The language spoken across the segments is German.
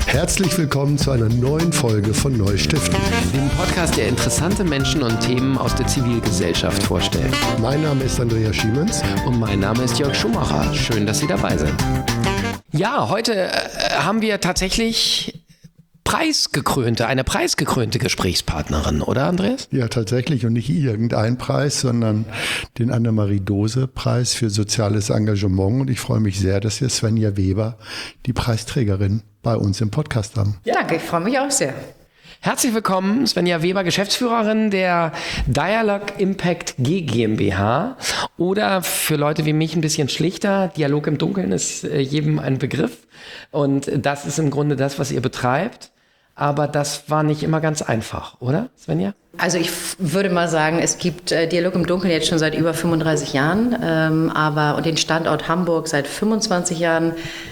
Herzlich willkommen zu einer neuen Folge von Neustiften. Dem Podcast, der interessante Menschen und Themen aus der Zivilgesellschaft vorstellt. Mein Name ist Andreas Schiemens. Und mein Name ist Jörg Schumacher. Schön, dass Sie dabei sind. Ja, heute haben wir tatsächlich eine preisgekrönte Gesprächspartnerin, oder Andreas? Ja, tatsächlich, und nicht irgendein Preis, sondern den Annemarie-Dose-Preis für soziales Engagement. Und ich freue mich sehr, dass wir Svenja Weber, die Preisträgerin, bei uns im Podcast haben. Ja, danke, ich freue mich auch sehr. Herzlich willkommen, Svenja Weber, Geschäftsführerin der Dialog Impact G GmbH. Oder für Leute wie mich ein bisschen schlichter, Dialog im Dunkeln ist jedem ein Begriff. Und das ist im Grunde das, was ihr betreibt. Aber das war nicht immer ganz einfach, oder, Svenja? Also ich würde mal sagen, es gibt Dialog im Dunkeln jetzt schon seit über 35 Jahren, und den Standort Hamburg seit 25 Jahren.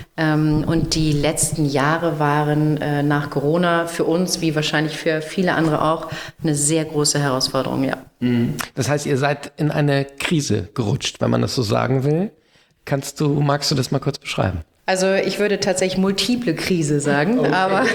Und die letzten Jahre waren nach Corona für uns, wie wahrscheinlich für viele andere auch, eine sehr große Herausforderung, ja. Das heißt, ihr seid in eine Krise gerutscht, wenn man das so sagen will. Magst du das mal kurz beschreiben? Also ich würde tatsächlich multiple Krise sagen, okay. Aber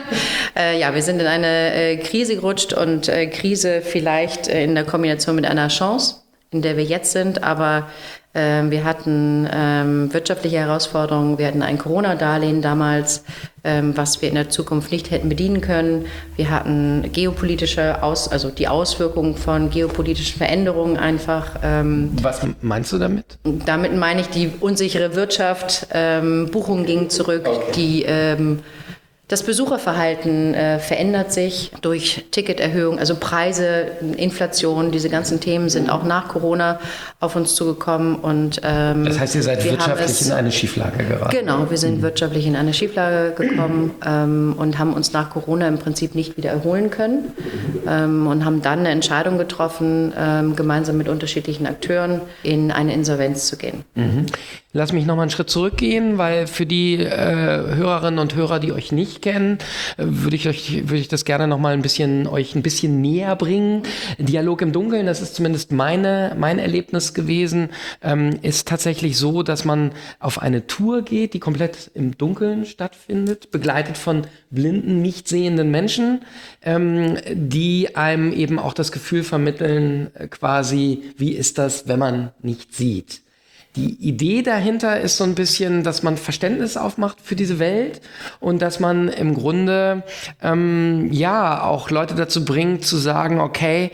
ja, wir sind in eine Krise gerutscht und Krise vielleicht in der Kombination mit einer Chance, in der wir jetzt sind, aber wir hatten wirtschaftliche Herausforderungen, wir hatten ein Corona-Darlehen damals, was wir in der Zukunft nicht hätten bedienen können. Wir hatten die Auswirkungen von geopolitischen Veränderungen einfach. Was meinst du damit? Damit meine ich die unsichere Wirtschaft, Buchungen gingen zurück, okay. Das Besucherverhalten verändert sich durch Ticketerhöhung, also Preise, Inflation, diese ganzen Themen sind auch nach Corona auf uns zugekommen. Und, das heißt, ihr seid wirtschaftlich in eine Schieflage geraten? Genau, wir sind wirtschaftlich in eine Schieflage gekommen und haben uns nach Corona im Prinzip nicht wieder erholen können und haben dann eine Entscheidung getroffen, gemeinsam mit unterschiedlichen Akteuren in eine Insolvenz zu gehen. Mhm. Lass mich noch mal einen Schritt zurückgehen, weil für die Hörerinnen und Hörer, die euch nicht kennen, würde ich das gerne noch mal euch ein bisschen näher bringen. Dialog im Dunkeln, das ist zumindest mein Erlebnis gewesen, ist tatsächlich so, dass man auf eine Tour geht, die komplett im Dunkeln stattfindet, begleitet von blinden, nicht sehenden Menschen, die einem eben auch das Gefühl vermitteln, quasi, wie ist das, wenn man nicht sieht? Die Idee dahinter ist so ein bisschen, dass man Verständnis aufmacht für diese Welt und dass man im Grunde auch Leute dazu bringt zu sagen, okay,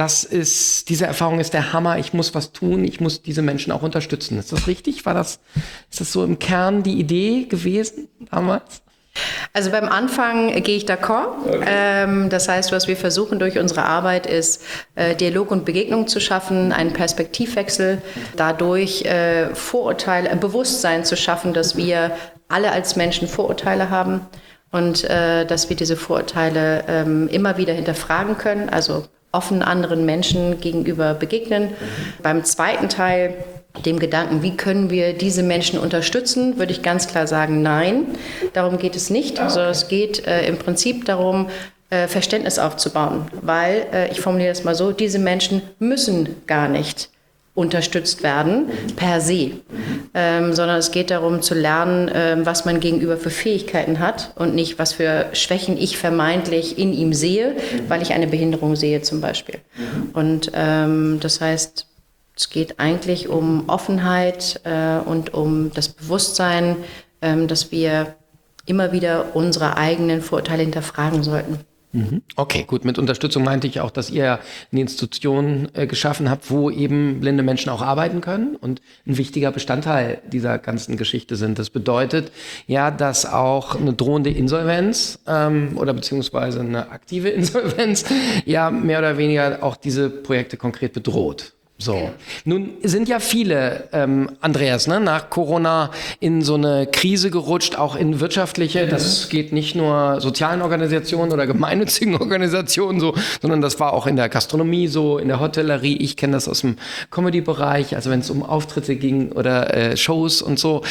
diese Erfahrung ist der Hammer, ich muss was tun, ich muss diese Menschen auch unterstützen. Ist das richtig? Ist das so im Kern die Idee gewesen damals? Also beim Anfang gehe ich d'accord. Okay. Das heißt, was wir versuchen durch unsere Arbeit ist, Dialog und Begegnung zu schaffen, einen Perspektivwechsel, dadurch Vorurteile, Bewusstsein zu schaffen, dass wir alle als Menschen Vorurteile haben und dass wir diese Vorurteile immer wieder hinterfragen können, also offen anderen Menschen gegenüber begegnen. Beim zweiten Teil, dem Gedanken, wie können wir diese Menschen unterstützen, würde ich ganz klar sagen, nein, darum geht es nicht, sondern es geht im Prinzip darum, Verständnis aufzubauen, weil, ich formuliere das mal so, diese Menschen müssen gar nicht unterstützt werden, per se, sondern es geht darum zu lernen, was man gegenüber für Fähigkeiten hat und nicht, was für Schwächen ich vermeintlich in ihm sehe, weil ich eine Behinderung sehe zum Beispiel. Und das heißt, es geht eigentlich um Offenheit und um das Bewusstsein, dass wir immer wieder unsere eigenen Vorurteile hinterfragen sollten. Okay, gut. Mit Unterstützung meinte ich auch, dass ihr eine Institution geschaffen habt, wo eben blinde Menschen auch arbeiten können und ein wichtiger Bestandteil dieser ganzen Geschichte sind. Das bedeutet ja, dass auch eine drohende Insolvenz oder beziehungsweise eine aktive Insolvenz ja mehr oder weniger auch diese Projekte konkret bedroht. So, nun sind ja viele, Andreas, nach Corona in so eine Krise gerutscht, auch in wirtschaftliche. Das geht nicht nur sozialen Organisationen oder gemeinnützigen Organisationen so, sondern das war auch in der Gastronomie so, in der Hotellerie. Ich kenne das aus dem Comedy-Bereich, also wenn es um Auftritte ging oder Shows und so.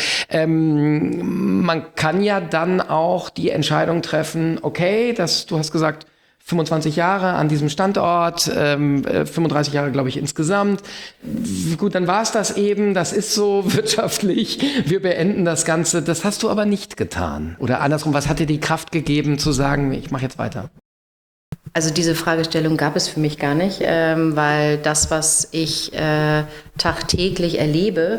Man kann ja dann auch die Entscheidung treffen, okay, du hast gesagt, 25 Jahre an diesem Standort, 35 Jahre, glaube ich, insgesamt. Gut, dann war es das eben, das ist so wirtschaftlich, wir beenden das Ganze. Das hast du aber nicht getan. Oder andersrum, was hat dir die Kraft gegeben zu sagen, ich mache jetzt weiter? Also diese Fragestellung gab es für mich gar nicht, weil das, was ich tagtäglich erlebe,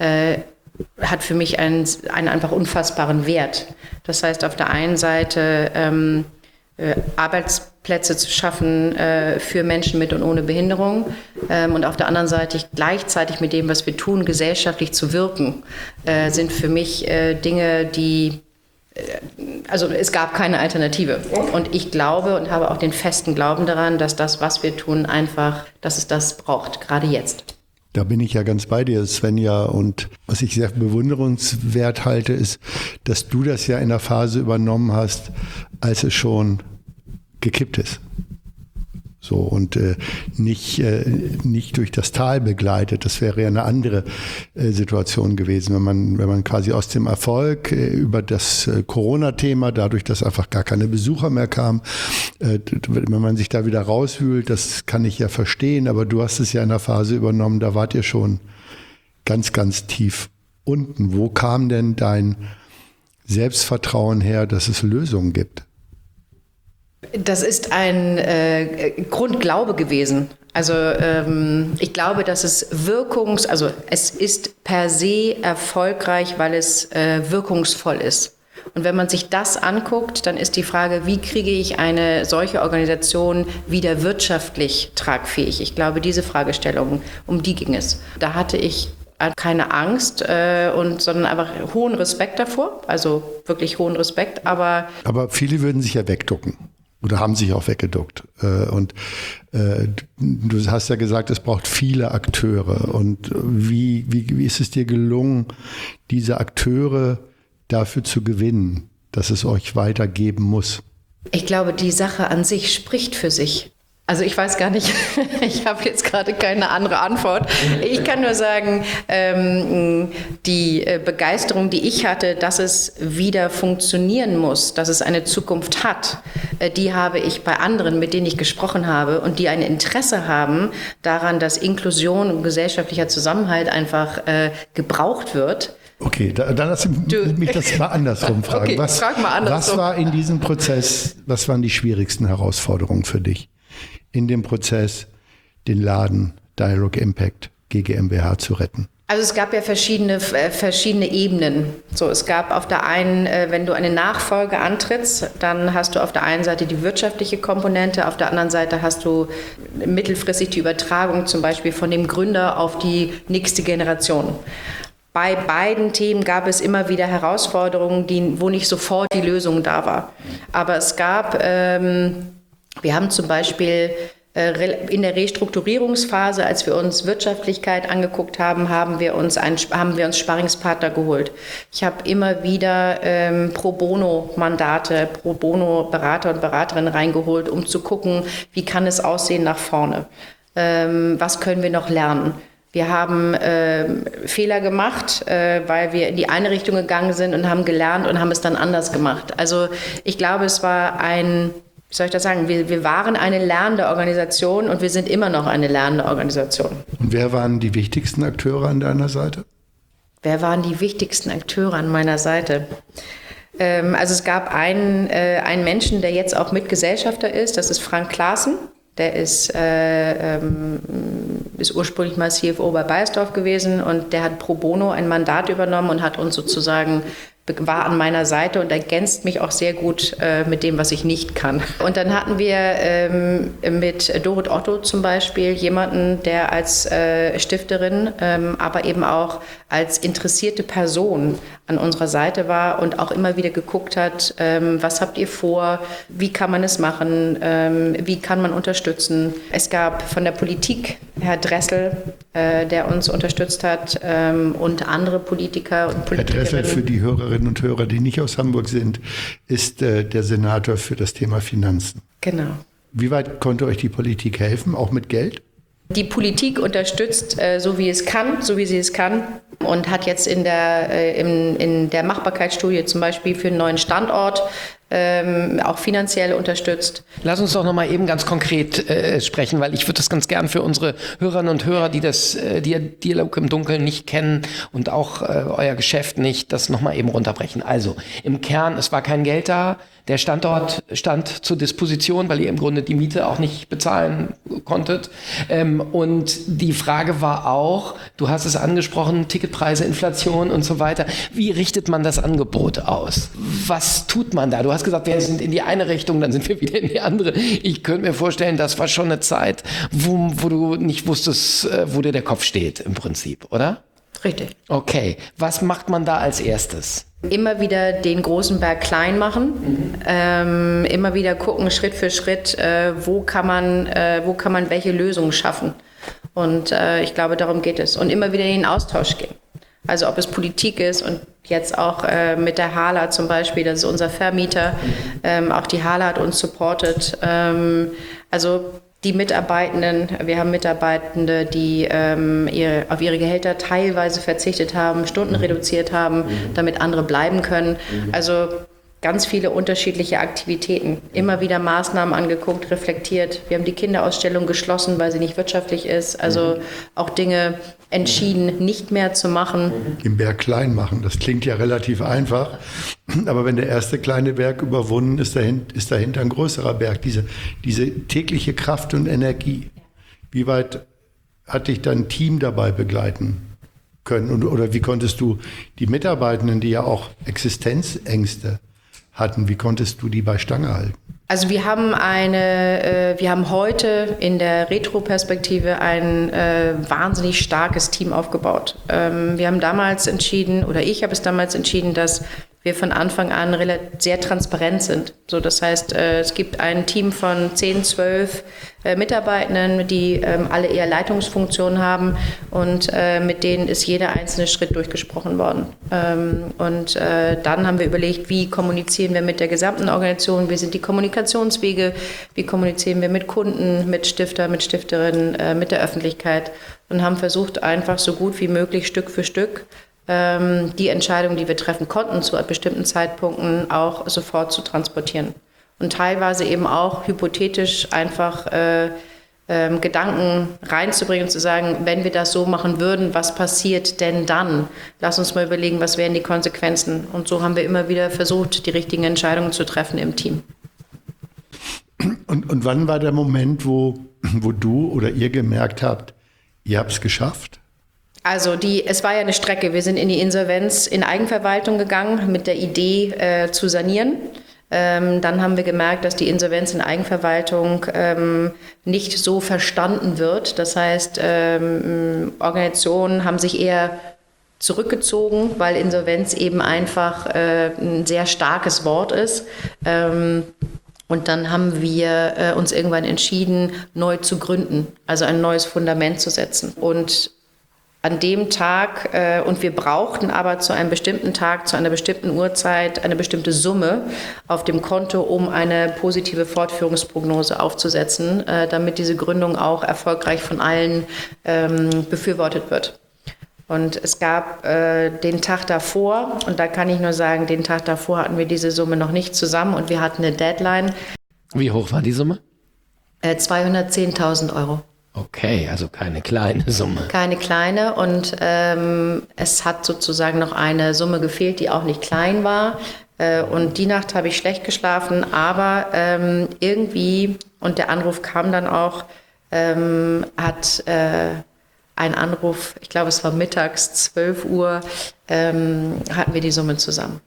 hat für mich einen einfach unfassbaren Wert. Das heißt, auf der einen Seite Arbeitsplätze zu schaffen für Menschen mit und ohne Behinderung und auf der anderen Seite gleichzeitig mit dem, was wir tun, gesellschaftlich zu wirken, sind für mich Dinge, die, also es gab keine Alternative. Und ich glaube und habe auch den festen Glauben daran, dass das, was wir tun, einfach, dass es das braucht, gerade jetzt. Da bin ich ja ganz bei dir, Svenja. Und was ich sehr bewundernswert halte, ist, dass du das ja in der Phase übernommen hast, als es schon gekippt ist. So, und nicht durch das Tal begleitet. Das wäre ja eine andere Situation gewesen, wenn man quasi aus dem Erfolg über das Corona-Thema, dadurch, dass einfach gar keine Besucher mehr kamen, wenn man sich da wieder rauswühlt, das kann ich ja verstehen, aber du hast es ja in der Phase übernommen, da wart ihr schon ganz, ganz tief unten. Wo kam denn dein Selbstvertrauen her, dass es Lösungen gibt? Das ist ein Grundglaube gewesen. Also ich glaube, dass es es ist per se erfolgreich, weil es wirkungsvoll ist. Und wenn man sich das anguckt, dann ist die Frage, wie kriege ich eine solche Organisation wieder wirtschaftlich tragfähig? Ich glaube, diese Fragestellung, um die ging es. Da hatte ich keine Angst, sondern einfach hohen Respekt davor, also wirklich hohen Respekt. Aber viele würden sich ja wegducken. Oder haben sich auch weggeduckt. Und du hast ja gesagt, es braucht viele Akteure. Und wie ist es dir gelungen, diese Akteure dafür zu gewinnen, dass es euch weitergeben muss? Ich glaube, die Sache an sich spricht für sich. Also ich weiß gar nicht, ich habe jetzt gerade keine andere Antwort. Ich kann nur sagen, die Begeisterung, die ich hatte, dass es wieder funktionieren muss, dass es eine Zukunft hat, die habe ich bei anderen, mit denen ich gesprochen habe und die ein Interesse haben daran, dass Inklusion und gesellschaftlicher Zusammenhalt einfach gebraucht wird. Okay, dann lass mich das mal andersrum fragen. Okay, frag mal andersrum. Was war in diesem Prozess, was waren die schwierigsten Herausforderungen für dich? In dem Prozess, den Laden Dialog Impact GmbH zu retten? Also es gab ja verschiedene Ebenen. So, es gab auf der einen, wenn du eine Nachfolge antrittst, dann hast du auf der einen Seite die wirtschaftliche Komponente, auf der anderen Seite hast du mittelfristig die Übertragung zum Beispiel von dem Gründer auf die nächste Generation. Bei beiden Themen gab es immer wieder Herausforderungen, wo nicht sofort die Lösung da war. Aber es gab wir haben zum Beispiel in der Restrukturierungsphase, als wir uns Wirtschaftlichkeit angeguckt haben, haben wir uns Sparringspartner geholt. Ich habe immer wieder Pro Bono-Mandate, Pro Bono-Berater und Beraterinnen reingeholt, um zu gucken, wie kann es aussehen nach vorne? Was können wir noch lernen? Wir haben Fehler gemacht, weil wir in die eine Richtung gegangen sind und haben gelernt und haben es dann anders gemacht. Also ich glaube, es war wie soll ich das sagen, wir waren eine lernende Organisation und wir sind immer noch eine lernende Organisation. Und wer waren die wichtigsten Akteure an deiner Seite? Wer waren die wichtigsten Akteure an meiner Seite? Also es gab einen Menschen, der jetzt auch Mitgesellschafter ist, das ist Frank Klaassen. Der ist ursprünglich mal CFO bei Beiersdorf gewesen und der hat pro bono ein Mandat übernommen und hat uns sozusagen war an meiner Seite und ergänzt mich auch sehr gut mit dem, was ich nicht kann. Und dann hatten wir mit Dorit Otto zum Beispiel jemanden, der als Stifterin, aber eben auch als interessierte Person an unserer Seite war und auch immer wieder geguckt hat, was habt ihr vor, wie kann man es machen, wie kann man unterstützen. Es gab von der Politik Herr Dressel, der uns unterstützt hat und andere Politiker und Politikerinnen. Herr Dressel, für die Hörerinnen und Hörer, die nicht aus Hamburg sind, ist der Senator für das Thema Finanzen. Genau. Wie weit konnte euch die Politik helfen, auch mit Geld? Die Politik unterstützt, so wie sie es kann und hat jetzt in der Machbarkeitsstudie zum Beispiel für einen neuen Standort auch finanziell unterstützt. Lass uns doch nochmal eben ganz konkret sprechen, weil ich würde das ganz gern für unsere Hörerinnen und Hörer, die Dialog im Dunkeln nicht kennen und auch euer Geschäft nicht, das nochmal eben runterbrechen. Also im Kern, es war kein Geld da, der Standort stand zur Disposition, weil ihr im Grunde die Miete auch nicht bezahlen konntet. Und die Frage war auch, du hast es angesprochen, Ticketpreise, Inflation und so weiter. Wie richtet man das Angebot aus? Was tut man da? Du hast gesagt, wir sind in die eine Richtung, dann sind wir wieder in die andere. Ich könnte mir vorstellen, das war schon eine Zeit, wo du nicht wusstest, wo dir der Kopf steht im Prinzip, oder? Richtig. Okay, was macht man da als erstes? Immer wieder den großen Berg klein machen, immer wieder gucken, Schritt für Schritt, wo kann man welche Lösungen schaffen. Und ich glaube, darum geht es. Und immer wieder in den Austausch gehen. Also ob es Politik ist und jetzt auch mit der HALA zum Beispiel, das ist unser Vermieter, auch die HALA hat uns supportet. Also die Mitarbeitenden, wir haben Mitarbeitende, die auf ihre Gehälter teilweise verzichtet haben, Stunden reduziert haben, damit andere bleiben können. Also ganz viele unterschiedliche Aktivitäten. Immer wieder Maßnahmen angeguckt, reflektiert. Wir haben die Kinderausstellung geschlossen, weil sie nicht wirtschaftlich ist. Also auch Dinge entschieden, nicht mehr zu machen. Den Berg klein machen, das klingt ja relativ einfach. Aber wenn der erste kleine Berg überwunden ist, ist dahinter ein größerer Berg. Diese tägliche Kraft und Energie. Wie weit hat dich dein Team dabei begleiten können? Oder wie konntest du die Mitarbeitenden, die ja auch Existenzängste hatten, wie konntest du die bei Stange halten? Also wir haben heute in der Retro-Perspektive ein wahnsinnig starkes Team aufgebaut. Wir haben damals entschieden, oder ich habe es damals entschieden, dass wir von Anfang an sehr transparent sind. So, das heißt, es gibt ein Team von 10, 12 Mitarbeitenden, die alle eher Leitungsfunktionen haben und mit denen ist jeder einzelne Schritt durchgesprochen worden. Und dann haben wir überlegt, wie kommunizieren wir mit der gesamten Organisation, wie sind die Kommunikationswege, wie kommunizieren wir mit Kunden, mit Stifter, mit Stifterinnen, mit der Öffentlichkeit und haben versucht, einfach so gut wie möglich Stück für Stück die Entscheidungen, die wir treffen konnten, zu bestimmten Zeitpunkten auch sofort zu transportieren. Und teilweise eben auch hypothetisch einfach Gedanken reinzubringen und zu sagen, wenn wir das so machen würden, was passiert denn dann? Lass uns mal überlegen, was wären die Konsequenzen? Und so haben wir immer wieder versucht, die richtigen Entscheidungen zu treffen im Team. Und wann war der Moment, wo du oder ihr gemerkt habt, ihr habt es geschafft? Also es war ja eine Strecke. Wir sind in die Insolvenz in Eigenverwaltung gegangen mit der Idee zu sanieren. Dann haben wir gemerkt, dass die Insolvenz in Eigenverwaltung nicht so verstanden wird. Das heißt, Organisationen haben sich eher zurückgezogen, weil Insolvenz eben einfach ein sehr starkes Wort ist. Und dann haben wir uns irgendwann entschieden, neu zu gründen, also ein neues Fundament zu setzen. Und an dem Tag, und wir brauchten aber zu einem bestimmten Tag, zu einer bestimmten Uhrzeit eine bestimmte Summe auf dem Konto, um eine positive Fortführungsprognose aufzusetzen, damit diese Gründung auch erfolgreich von allen befürwortet wird. Und es gab den Tag davor, und da kann ich nur sagen, den Tag davor hatten wir diese Summe noch nicht zusammen und wir hatten eine Deadline. Wie hoch war die Summe? 210.000 Euro. Okay, also keine kleine Summe. Keine kleine und es hat sozusagen noch eine Summe gefehlt, die auch nicht klein war. Und die Nacht habe ich schlecht geschlafen, aber irgendwie, und der Anruf kam dann auch, hat ein Anruf, ich glaube es war mittags, 12 Uhr, hatten wir die Summe zusammen.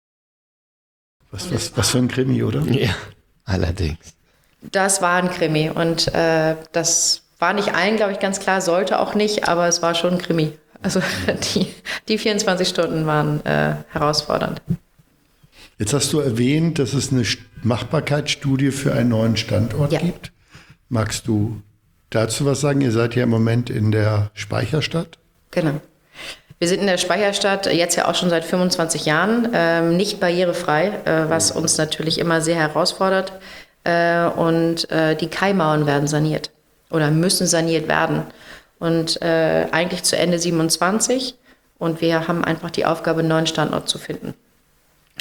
Was für ein Krimi, oder? Ja, allerdings. Das war ein Krimi und das war nicht allen, glaube ich, ganz klar, sollte auch nicht, aber es war schon ein Krimi. Also die 24 Stunden waren herausfordernd. Jetzt hast du erwähnt, dass es eine Machbarkeitsstudie für einen neuen Standort gibt. Magst du dazu was sagen? Ihr seid ja im Moment in der Speicherstadt. Genau. Wir sind in der Speicherstadt jetzt ja auch schon seit 25 Jahren, nicht barrierefrei, was uns natürlich immer sehr herausfordert. Und die Kaimauern werden saniert oder müssen saniert werden. Und eigentlich zu Ende 27. Und wir haben einfach die Aufgabe, einen neuen Standort zu finden.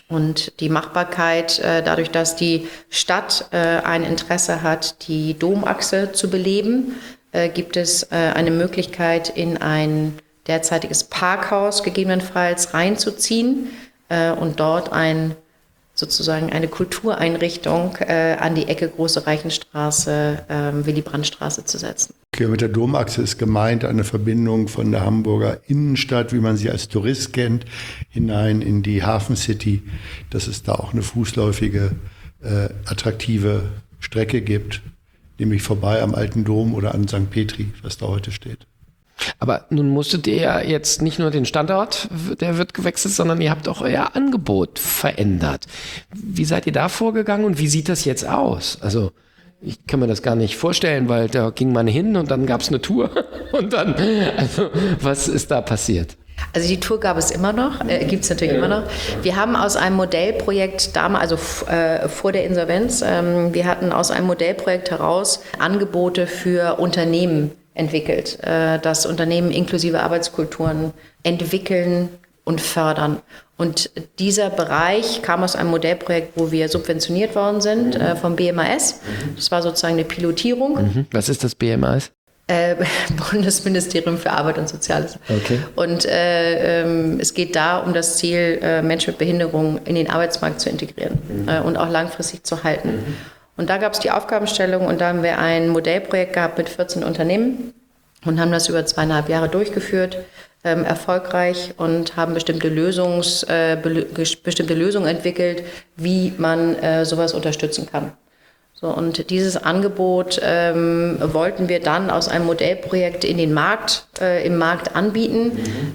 Und die Machbarkeit, dadurch, dass die Stadt ein Interesse hat, die Domachse zu beleben, gibt es eine Möglichkeit, in ein derzeitiges Parkhaus gegebenenfalls reinzuziehen und dort sozusagen eine Kultureinrichtung an die Ecke Große Reichenstraße, Willy-Brandt-Straße zu setzen. Okay, mit der Domachse ist gemeint eine Verbindung von der Hamburger Innenstadt, wie man sie als Tourist kennt, hinein in die Hafen City, dass es da auch eine fußläufige, attraktive Strecke gibt, nämlich vorbei am Alten Dom oder an St. Petri, was da heute steht. Aber nun musstet ihr ja jetzt nicht nur den Standort, der wird gewechselt, sondern ihr habt auch euer Angebot verändert. Wie seid ihr da vorgegangen und wie sieht das jetzt aus? Also ich kann mir das gar nicht vorstellen, weil da ging man hin und dann gab es eine Tour und dann, also was ist da passiert? Also die Tour gab es immer noch, gibt es natürlich immer noch. Wir haben aus einem Modellprojekt damals, also vor der Insolvenz, wir hatten aus einem Modellprojekt heraus Angebote für Unternehmen entwickelt, das Unternehmen inklusive Arbeitskulturen entwickeln und fördern. Und dieser Bereich kam aus einem Modellprojekt, wo wir subventioniert worden sind vom BMAS. Das war sozusagen eine Pilotierung. Was ist das BMAS? Bundesministerium für Arbeit und Soziales. Okay. Und es geht da um das Ziel, Menschen mit Behinderung in den Arbeitsmarkt zu integrieren und auch langfristig zu halten. Und da gab es die Aufgabenstellung und da haben wir ein Modellprojekt gehabt mit 14 Unternehmen und haben das über 2,5 Jahre durchgeführt, erfolgreich, und haben bestimmte Lösungen entwickelt, wie man sowas unterstützen kann. So, und dieses Angebot wollten wir dann aus einem Modellprojekt im Markt anbieten.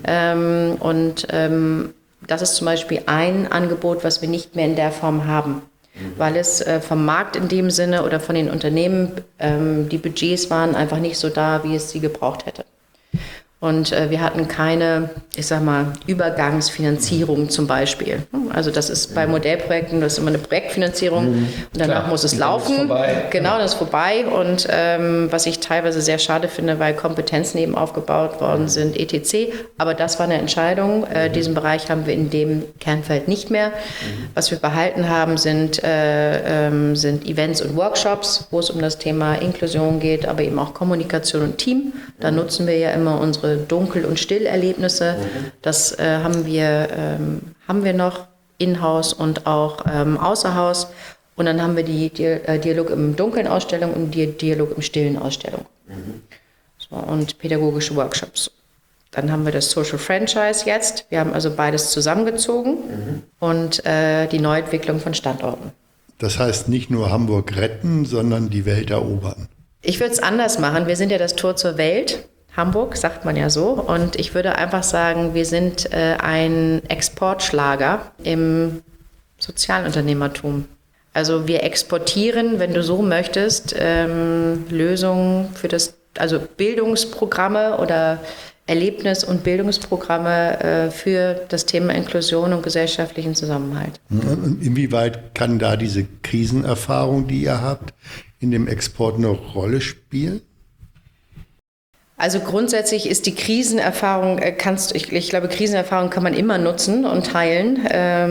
Das ist zum Beispiel ein Angebot, was wir nicht mehr in der Form haben, weil es vom Markt in dem Sinne oder von den Unternehmen, die Budgets waren einfach nicht so da, wie es sie gebraucht hätte. Und wir hatten keine, Übergangsfinanzierung zum Beispiel. Also das ist bei Modellprojekten, das ist immer eine Projektfinanzierung und danach muss es laufen. Genau, das ist vorbei. Und was ich teilweise sehr schade finde, weil Kompetenzen eben aufgebaut worden sind, etc. Aber das war eine Entscheidung. Diesen Bereich haben wir in dem Kernfeld nicht mehr. Was wir behalten haben, sind Events und Workshops, wo es um das Thema Inklusion geht, aber eben auch Kommunikation und Team. Da nutzen wir ja immer unsere Dunkel- und Stillerlebnisse. Das haben wir noch in-house und auch außer Haus. Und dann haben wir die Dialog im Dunkeln Ausstellung und die Dialog im Stillen Ausstellung. So, und pädagogische Workshops. Dann haben wir das Social Franchise jetzt. Wir haben also beides zusammengezogen und die Neuentwicklung von Standorten. Das heißt nicht nur Hamburg retten, sondern die Welt erobern. Ich würde es anders machen. Wir sind ja das Tor zur Welt. Hamburg, sagt man ja so. Und ich würde einfach sagen, wir sind ein Exportschlager im Sozialunternehmertum. Also wir exportieren, wenn du so möchtest, Lösungen für also Bildungsprogramme oder Erlebnis- und Bildungsprogramme für das Thema Inklusion und gesellschaftlichen Zusammenhalt. Und inwieweit kann da diese Krisenerfahrung, die ihr habt, in dem Export eine Rolle spielen? Also grundsätzlich ist die Krisenerfahrung, ich glaube, Krisenerfahrung kann man immer nutzen und teilen.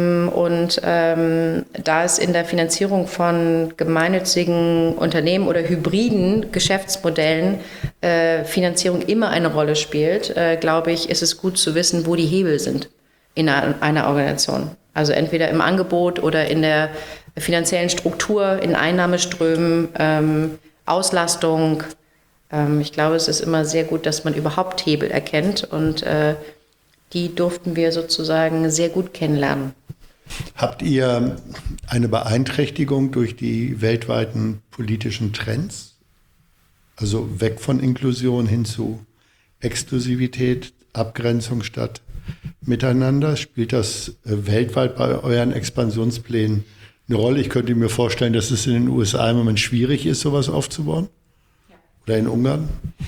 Da es in der Finanzierung von gemeinnützigen Unternehmen oder hybriden Geschäftsmodellen Finanzierung immer eine Rolle spielt, glaube ich, ist es gut zu wissen, wo die Hebel sind in einer Organisation. Also entweder im Angebot oder in der finanziellen Struktur, in Einnahmeströmen, Auslastung. Ich glaube, es ist immer sehr gut, dass man überhaupt Hebel erkennt und die durften wir sozusagen sehr gut kennenlernen. Habt ihr eine Beeinträchtigung durch die weltweiten politischen Trends? Also weg von Inklusion hin zu Exklusivität, Abgrenzung statt Miteinander? Spielt das weltweit bei euren Expansionsplänen eine Rolle? Ich könnte mir vorstellen, dass es in den USA im Moment schwierig ist, sowas aufzubauen. Oder in Ungarn?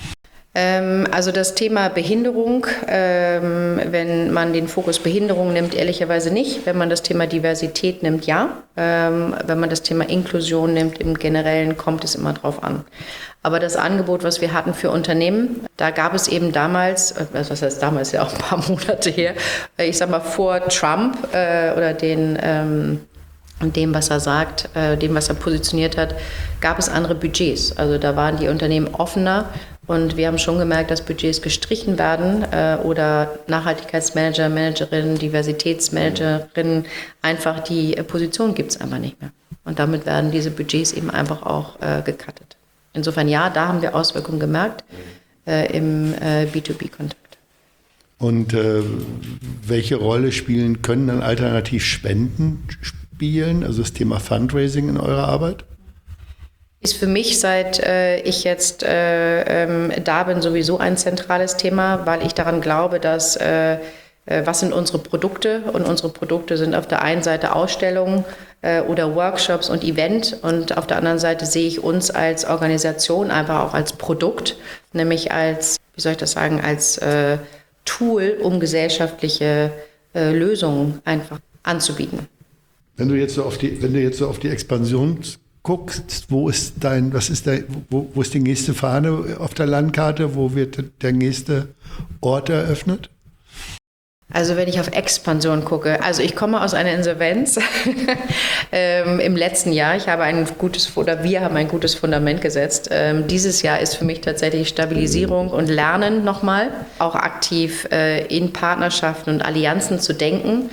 Also das Thema Behinderung, wenn man den Fokus Behinderung nimmt, ehrlicherweise nicht. Wenn man das Thema Diversität nimmt, ja. Wenn man das Thema Inklusion nimmt, im Generellen kommt es immer drauf an. Aber das Angebot, was wir hatten für Unternehmen, da gab es eben damals, was heißt damals, ja auch ein paar Monate her, ich sag mal vor Trump oder dem, was er sagt, dem, was er positioniert hat, gab es andere Budgets. Also da waren die Unternehmen offener und wir haben schon gemerkt, dass Budgets gestrichen werden oder Nachhaltigkeitsmanager, Managerinnen, Diversitätsmanagerinnen, einfach die Position gibt es einfach nicht mehr. Und damit werden diese Budgets eben einfach auch gecuttet. Insofern ja, da haben wir Auswirkungen gemerkt im B2B-Kontakt. Und welche Rolle können dann alternativ Spenden spielen, also das Thema Fundraising in eurer Arbeit? Ist für mich, seit ich jetzt da bin, sowieso ein zentrales Thema, weil ich daran glaube, dass was sind unsere Produkte? Und unsere Produkte sind auf der einen Seite Ausstellungen oder Workshops und Event und auf der anderen Seite sehe ich uns als Organisation einfach auch als Produkt, nämlich als, wie soll ich das sagen, als Tool, um gesellschaftliche Lösungen einfach anzubieten. Wenn du jetzt so auf die Expansion guckst, wo ist die nächste Fahne auf der Landkarte? Wo wird der nächste Ort eröffnet? Also wenn ich auf Expansion gucke, also ich komme aus einer Insolvenz im letzten Jahr. Wir haben ein gutes Fundament gesetzt. Dieses Jahr ist für mich tatsächlich Stabilisierung und Lernen nochmal, auch aktiv in Partnerschaften und Allianzen zu denken.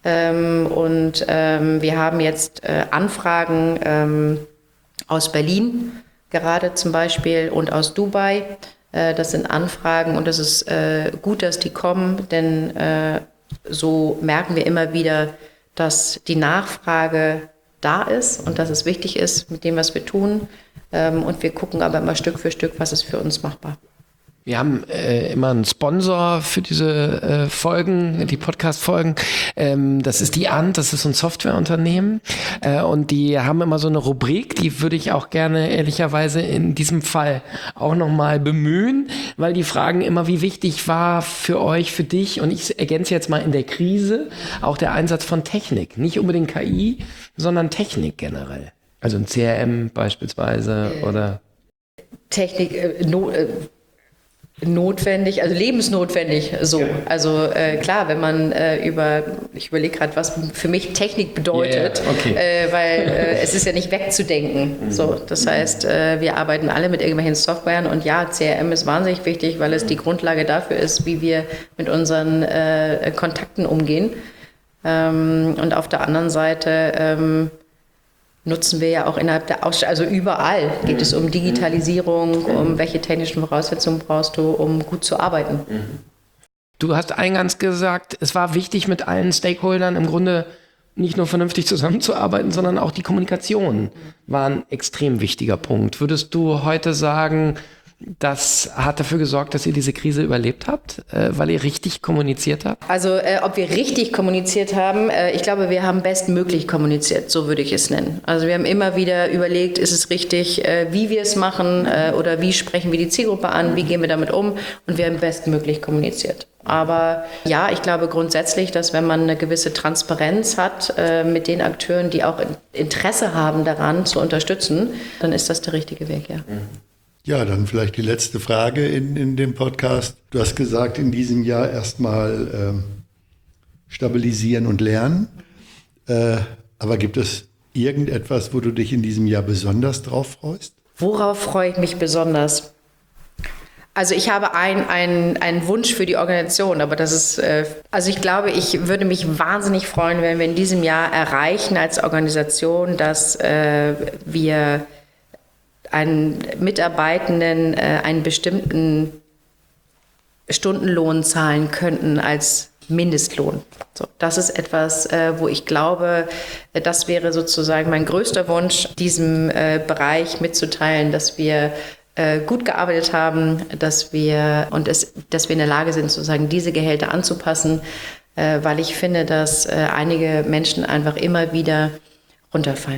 Wir haben jetzt Anfragen aus Berlin gerade zum Beispiel und aus Dubai. Das sind Anfragen und es ist gut, dass die kommen, denn so merken wir immer wieder, dass die Nachfrage da ist und dass es wichtig ist mit dem, was wir tun. Und wir gucken aber immer Stück für Stück, was ist für uns machbar. Wir haben immer einen Sponsor für diese Folgen, die Podcast-Folgen. Das ist die Ant, das ist so ein Softwareunternehmen. Und die haben immer so eine Rubrik, die würde ich auch gerne ehrlicherweise in diesem Fall auch nochmal bemühen, weil die fragen immer, wie wichtig war für euch, für dich, und ich ergänze jetzt mal in der Krise, auch der Einsatz von Technik. Nicht unbedingt KI, sondern Technik generell. Also ein CRM beispielsweise oder... Technik, notwendig, also lebensnotwendig so. Ja. Also klar, wenn man ich überlege gerade, was für mich Technik bedeutet, weil es ist ja nicht wegzudenken. So, das heißt, wir arbeiten alle mit irgendwelchen Softwaren und ja, CRM ist wahnsinnig wichtig, weil es die Grundlage dafür ist, wie wir mit unseren Kontakten umgehen. Und auf der anderen Seite nutzen wir ja auch innerhalb der Ausstellung, also überall geht es um Digitalisierung, um welche technischen Voraussetzungen brauchst du, um gut zu arbeiten. Du hast eingangs gesagt, es war wichtig, mit allen Stakeholdern im Grunde nicht nur vernünftig zusammenzuarbeiten, sondern auch die Kommunikation war ein extrem wichtiger Punkt. Würdest du heute sagen, das hat dafür gesorgt, dass ihr diese Krise überlebt habt, weil ihr richtig kommuniziert habt? Also ob wir richtig kommuniziert haben, ich glaube, wir haben bestmöglich kommuniziert, so würde ich es nennen. Also wir haben immer wieder überlegt, ist es richtig, wie wir es machen oder wie sprechen wir die Zielgruppe an, wie gehen wir damit um, und wir haben bestmöglich kommuniziert. Aber ja, ich glaube grundsätzlich, dass wenn man eine gewisse Transparenz hat mit den Akteuren, die auch Interesse haben daran zu unterstützen, dann ist das der richtige Weg, ja. Ja, dann vielleicht die letzte Frage in dem Podcast. Du hast gesagt, in diesem Jahr erstmal stabilisieren und lernen. Aber gibt es irgendetwas, wo du dich in diesem Jahr besonders drauf freust? Worauf freue ich mich besonders? Also ich habe einen Wunsch für die Organisation, aber das ist, also ich glaube, ich würde mich wahnsinnig freuen, wenn wir in diesem Jahr erreichen als Organisation, dass wir einen Mitarbeitenden einen bestimmten Stundenlohn zahlen könnten als Mindestlohn. So, das ist etwas, wo ich glaube, das wäre sozusagen mein größter Wunsch, diesem Bereich mitzuteilen, dass wir gut gearbeitet haben, dass wir in der Lage sind, sozusagen diese Gehälter anzupassen, weil ich finde, dass einige Menschen einfach immer wieder runterfallen.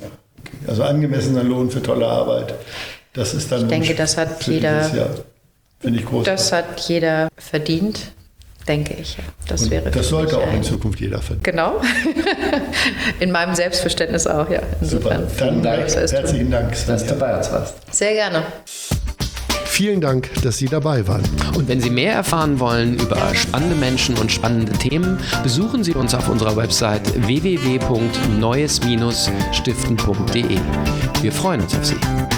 Also angemessener Lohn für tolle Arbeit. Das ist dann. Ich denke, das hat jeder Finde ich großartig. Das hat jeder verdient, denke ich. Das sollte auch in Zukunft jeder verdienen. Genau. In meinem Selbstverständnis auch, ja. Insofern. Super. Dann herzlichen Dank, dass du bei uns warst. Sehr gerne. Vielen Dank, dass Sie dabei waren. Und wenn Sie mehr erfahren wollen über spannende Menschen und spannende Themen, besuchen Sie uns auf unserer Website www.neues-stiften.de. Wir freuen uns auf Sie.